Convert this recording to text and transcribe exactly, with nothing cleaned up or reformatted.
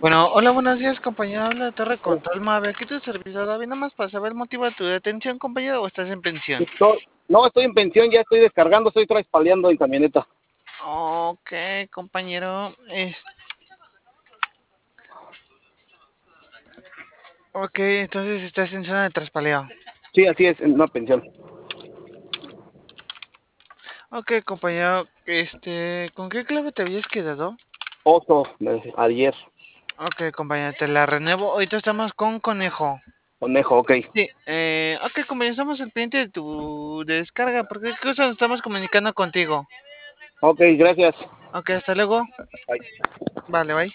Bueno, hola, buenos días, compañero. Habla de Torre Control Mave. Aquí tu servidor David, nada más para saber el motivo de tu detención, compañero, o estás en pensión. Estoy- no, estoy en pensión, ya estoy descargando, estoy traspaleando en camioneta. Ok, compañero. Es... Ok, entonces estás en zona de traspaleo. Sí, así es, en una pensión. Ok, compañero, este, ¿con qué clave te habías quedado? Oso, me- ayer, Ok, compañero, te la renuevo. Ahorita estamos con Conejo. conejo, ok. Sí, eh, ok, compañero, estamos al pendiente de tu descarga, porque qué cosa nos estamos comunicando contigo. Ok, gracias. Ok, hasta luego. Bye. Vale, bye.